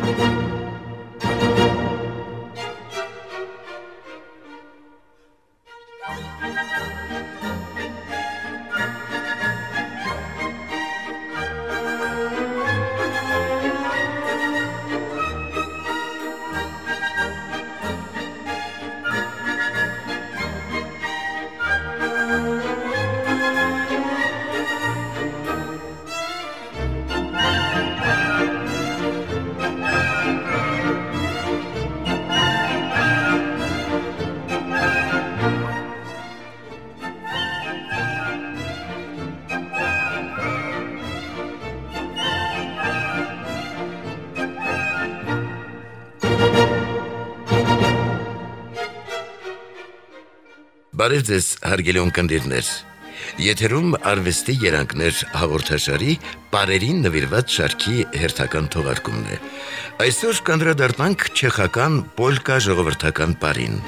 Բարև ձեզ, հարգելի ունկնդիրներ։ Եթերում արվեստի երանգներ հաղորդաշարի պարերին նվիրված շարքի հերթական թողարկումն է։ Այսօր կանդրադառնանք չեխական պոլկա ժողովրդական պարին։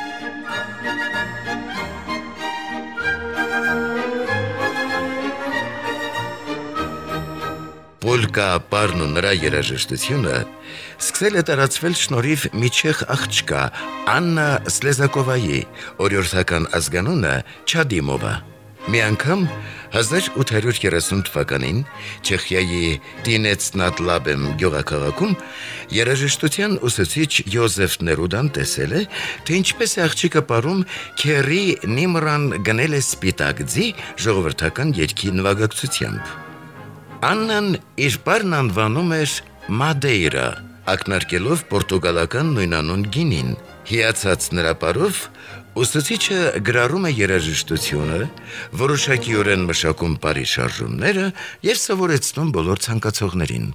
Պոլկա պարն ու նրա երաժշտությունը սկսել է տարածվել շնորհիվ մի չեխ աղջկա Աննա Սլեզակովայի, օրիորդական ազգանունը Չադիմովա։ Մի անգամ 1830 թվականին Չեխիայի Տինեցնատլաբեմ գյուղաքաղաքում երաժշտության ուսուցիչ Յոզեֆ Ներուդան տեսել է, թե ինչպես է աղջիկը պարում Քերի Նիմրան գնել է սպիտակ ձի ժողովրդական երգի նվագակցությամբ։ Աննան իր պարն անվանում էր Մադեյրա, ակնարկելով պորտուգալական նույնանուն գինին։ Հիացած նրա պարով ուսուցիչը գրառում է երաժշտությունը, որոշակիորեն մշակում պարի շարժումները և սովորեցնում բոլոր ցանկացողներին։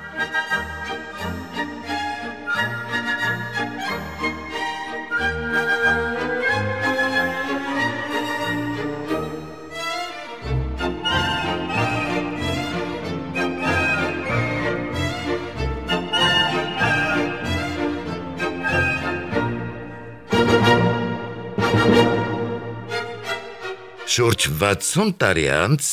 Շուրջ 60 տարի անց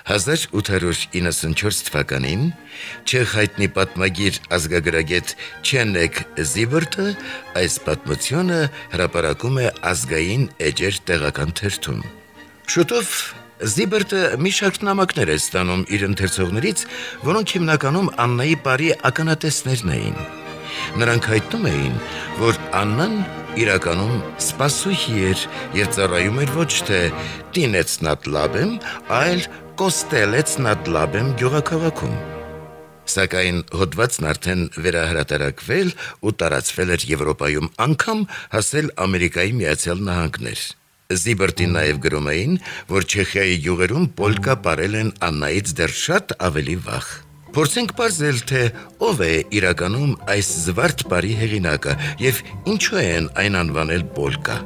1894 թվականին չեխ հայտնի պատմագիր ազգագրագետ Չենեք Զիբերտը այս պատմությունը հրապարակում է Ազգային էջեր տեղական թերթում։ Շուտով Զիբերտը մի շարք նամակներ է ստանում իր ընթերցողներից, որոնք հիմնականում Աննայի պարի ականատեսներն էին։ Նրանք հայտնում էին, որ Աննան իրականում սպասուհի էր և ծառայում էր ոչ թե Տինեցնատլաբեմ, այլ Կոստելեցնատլաբեմ գյուղաքաղաքում։ Սակայն հոդվածն արդեն վերահրատարակվել ու տարածվել էր Եվրոպայում, անգամ հասել Ամերիկայի Միացյալ Նահանգներ։ Զիբերտին նաև գրում էին, որ Չեխիայի գյուղերում պոլկա պարել են Աննայից դեռ շատ ավելի վաղ։ Փորձենք պարզել, թե ով է իրականում այս զվարթ պարի հեղինակը և ինչու են այն անվանել պոլկա։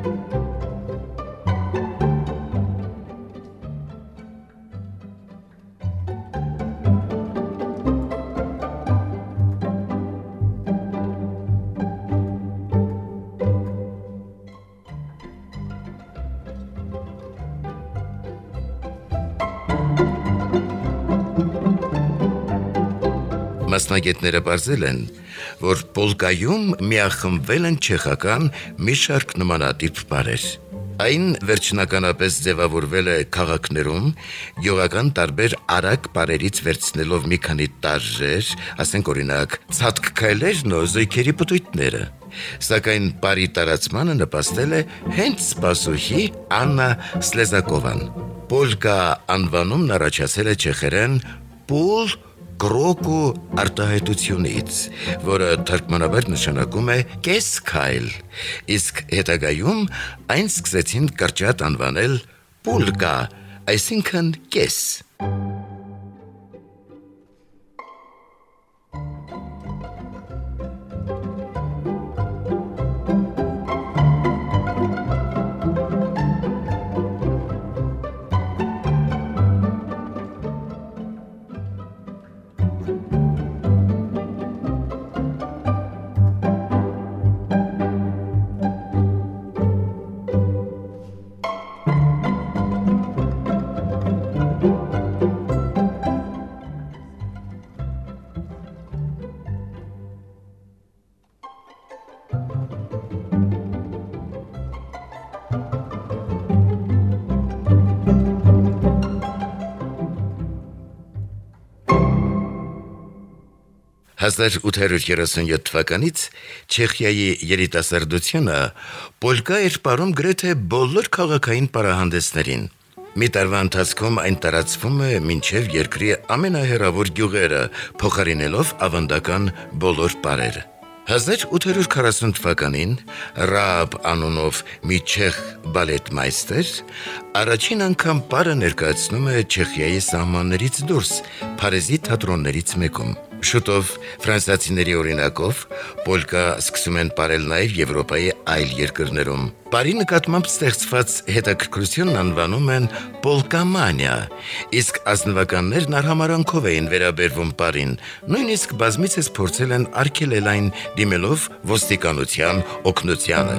Մասնագետները պարզել են, որ պոլկայում միախմբվել են չեխական մի շարք նմանատիպ պարեր։ Այն վերջնականապես ձևավորվել է քաղաքներում, գյուղական տարբեր արագ պարերից վերցնելով մի քանի տարրեր, ասենք օրինակ ցատկքայլերն ու զույգերի պտույտները։ Սակայն պարի տարածմանը նպաստել է հենց սպասուհի Աննա Սլեզակովան։ Պոլկա անվանումն առաջացել է չեխերեն «պուլ կրոկու» արտահայտությունից, որը թարգմանաբար նշանակում է «կես քայլ», իսկ հետագայում այն սկսեցին կրճատ անվանել «պուլկա», այսինքն կես։ 1837 թվականից Չեխիայի երիտասարդությունը պոլկա էր պարում գրեթե բոլոր քաղաքային պարահանդեսներին։ Մի տարվա ընթացքում այն տարածվում է մինչև երկրի ամենահեռավոր գյուղերը, փոխարինելով ավանդական բոլոր պարերը։ 1840 թվականին Ռաաբ անունով մի չեխ բալետմայստեր առաջին անգամ պարը ներկայացնում է Չեխիայի սահմաններից դուրս Փարիզի թատրոններից մեկում։ Շուտով ֆրանսիացիների օրինակով պոլկա սկսում են պարել նաև Եվրոպայի այլ երկրներում։ Պարի նկատմամբ ստեղծված հետաքրքրությունն անվանում են պոլկամանիա, իսկ ազնվականներն արհամարանքով էին վերաբերվում պարին, նույնիսկ բազմիցս փորձել են արգելել այն դիմելով ոստիկանության օգնությանը։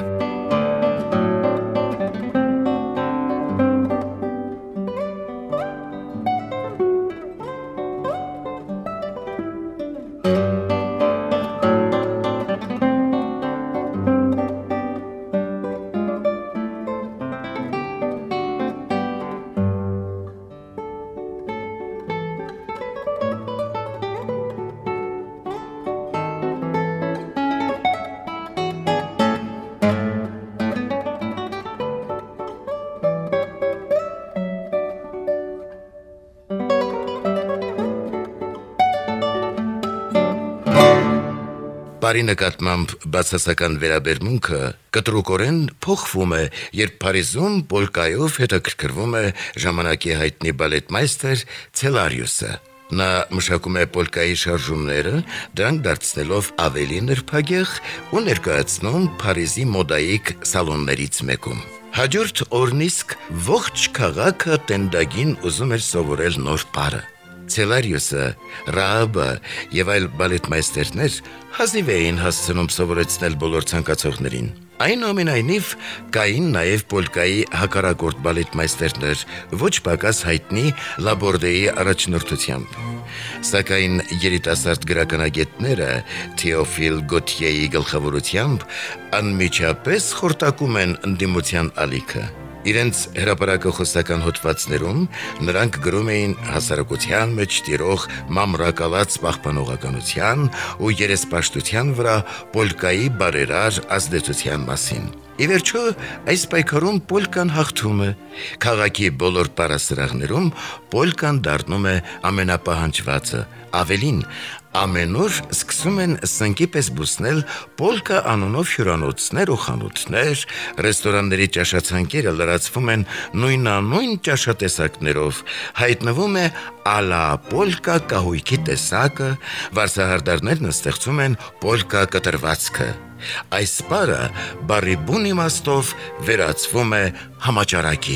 Պարի նկատմամբ բացասական վերաբերմունքը կտրուկորեն փոխվում է, երբ Փարիզում պոլկայով հետաքրքրվում է ժամանակի հայտնի բալետմայստեր Ցելարիուսը։ Նա մշակում է պոլկայի շարժումները, դրանք դարձնելով ավելի նրբագեղ ու ներկայացնում Փարիզի մոդայիկ սալոններից մեկում։ Հաջորդ օրն իսկ ողջ քաղաքը տենդագին ուզում էր սովորել նոր պարը։ Ցելարիուսը, Ռաաբը եւ այլ բալետմայստերներ հազիվ էին հասցնում սովորեցնել բոլոր ցանկացողներին։ Այնուամենայնիվ կային նաև պոլկայի հակառակորդ բալետմայստերներ, ոչ պակաս հայտնի Լաբորդեի առաջնորդությամբ։ Սակայն երիտասարդ գրականագետները Թեոֆիլ Գոթիեի գլխավորությամբ անմիջապես խորտակում են ընդդիմության ալիքը։ Իրենց հրապարակախոսական հոդվածներում նրանք գրում էին հասարակության մեջ տիրող մամրակալած պահպանողականության ու երեսպաշտության վրա պոլկայի բարերար ազդեցության մասին։ Ի վերջո, այս պայքարում պոլկան հաղթում է։ Քաղաքի բոլոր պարասրահներում պոլկան դառնում է ամենապահանջվածը։ Ավելին, ամեն օր սկսում են սնկի պես բուսնել պոլկա անունով հյուրանոցներ ու խանութներ, ռեստորանների ճաշացանկերը լրացվում են նույնանուն ճաշատեսակներով, հայտնվում է ալա պոլկա կահույքի տեսակը, վարսահարդարներն ստեղծում են պոլկա կտրվածքը։ Այս պարը բառի բուն իմաստով վերածվում է համաճարակի։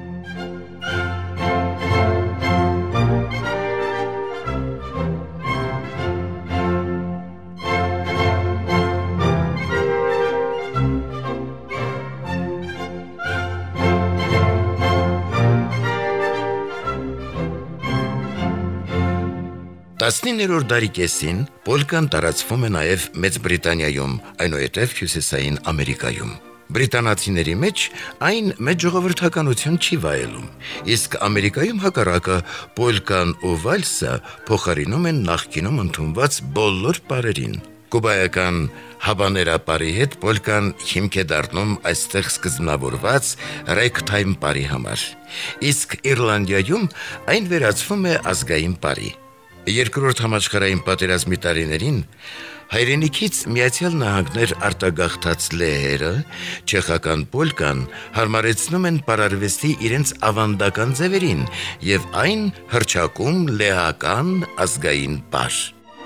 Տասնիններորդ դարի կեսին պոլկան տարածվում է նաև Մեծ Բրիտանիայում, այնուհետև Հյուսիսային Ամերիկայում։ Բրիտանացիների մեջ այն մեծ ժողովրդականություն չի վայելում, իսկ Ամերիկայում հակառակը պոլկան ու վալսը փոխարինում են նախկինում ընդունված բոլոր պարերին։ Կուբայական հաբաներապարի հետ պոլկան հիմք է դառնում այստեղ սկզբնավորված ռեգթայմ պարի համար, իսկ Իռլանդիայում այն վերածվում է ազգային պարի։ Երկրորդ համաշխարհային պատերազմի տարիներին հայրենիքից Միացյալ Նահանգներ արտագաղթած լեհերը չեխական պոլկան հարմարեցնում են պարարվեստի իրենց ավանդական ձևերին եւ այն հռչակում լեհական ազգային պար։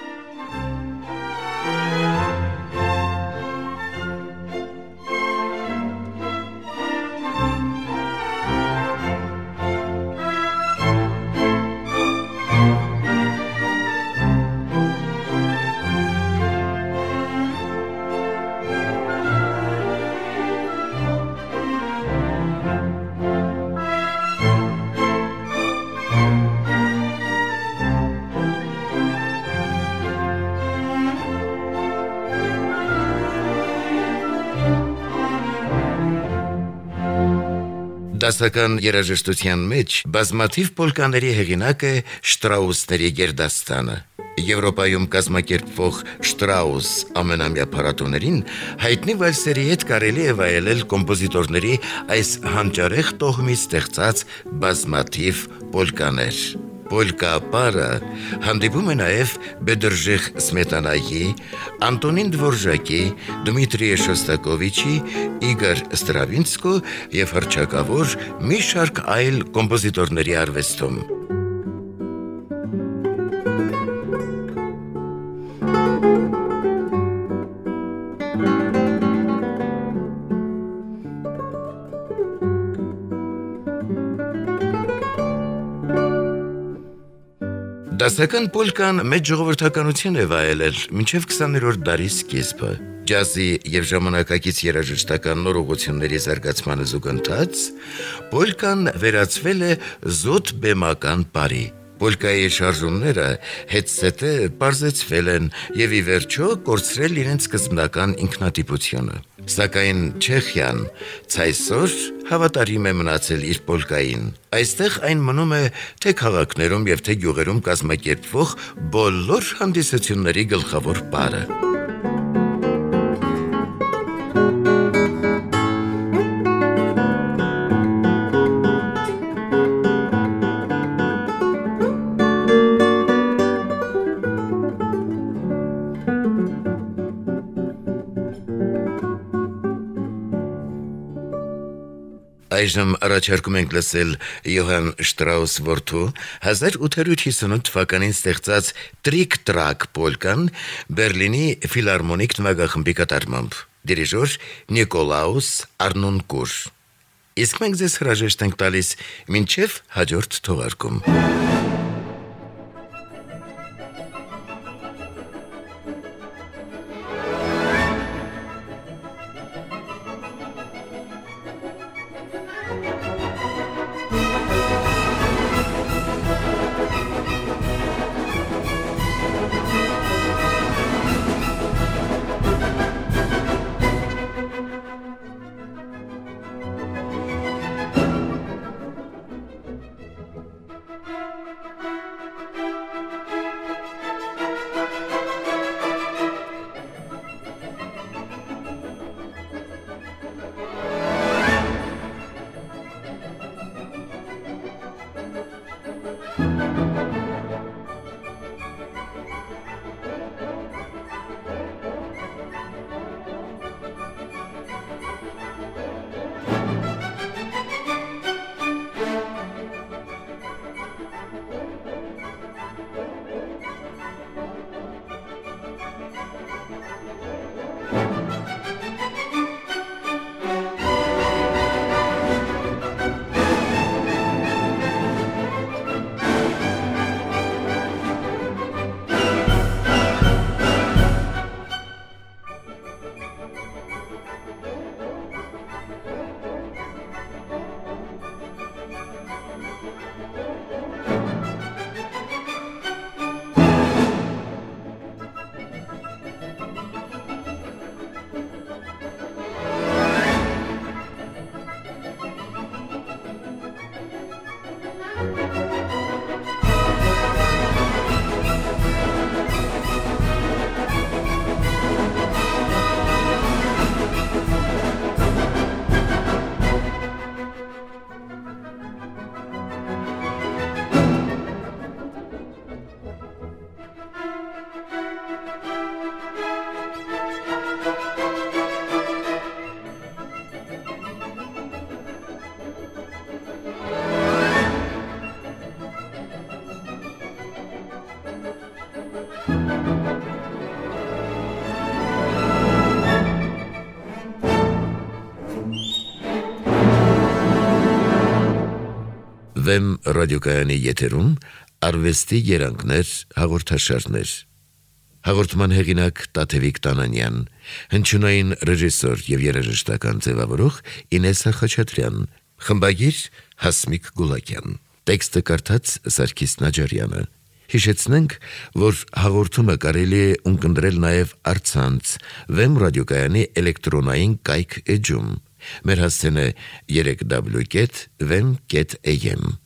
Դասական երաժշտության մեջ բազմաթիվ պոլկաների հեղինակ է Շտրաուսների գերդաստանը։ Եվրոպայում կազմակերպվող Շտրաուս ամենամյա փառատոներին հայտնի վալսերի հետ կարելի է վայելել կոմպոզիտորների այս հանճարեղ տոհմի ստեղծած բազմաթիվ պոլկաներ։ Պոլկա պարը հանդիպում է նաև Բեդրժիխ Սմետանայի, Անտոնին Դվորժակի, Դմիտրի Շոստակովիչի, Իգոր Ստրավինսկու և հռչակավոր մի շարք այլ կոմպոզիտորների արվեստում։ Դասական պոլկան մեծ ժողովրդականություն է վայելել մինչև 20-րդ դարի սկիզբը։ Ջազի և ժամանակակից երաժշտական նոր ուղղությունների զարգացմանը զուգընթաց, պոլկան վերածվել է զոտ բեմական պարի։ Պոլկայի շարժումները հետզհետե պարզեցվել են և ի վերջո կորցրել իրենց սկզբնական ինքնատիպությունը։ Սակայն Չեխիան ցայսօր հավատարիմ է մնացել իր պոլկային։ Այստեղ այն մնում է թե քաղաքներում և թե գյուղերում կազմակերպվող բոլոր հանդիսությունների գլխավոր պարը։ Այժմ առաջարկում ենք լսել Յոհան Շտրաուս որդու 1858 թվականին ստեղծած Տրիկ-տրակ պոլկան Բերլինի ֆիլհարմոնիկ նվագախմբի կատարմամբ, դիրիժոր Նիկոլաուս Արնունկուր։ Իսկ մենք ձեզ հրաժեշտ ենք տալիս մինչև հաջորդ թողարկում։ Վեմ ռադիոկայանի եթերում արվեստի երանգներ հաղորդաշարներ։ Հաղորդման հեղինակ Տաթևիկ Տանանյան, հնչյունային ռեժիսոր և երաժշտական ձևավորող Ինեսա Խաչատրյան, խմբագիր Հասմիկ Գուլակյան, տեքստը կարդաց Սարգիս Նաջարյանը։ Հիշեցնենք, որ հաղորդումը կարելի է ունկնդրել նաև առցանց Վեմ ռադիոկայանի էլեկտրոնային կայք էջում։ Մեր հասցեն է 3w.vem.am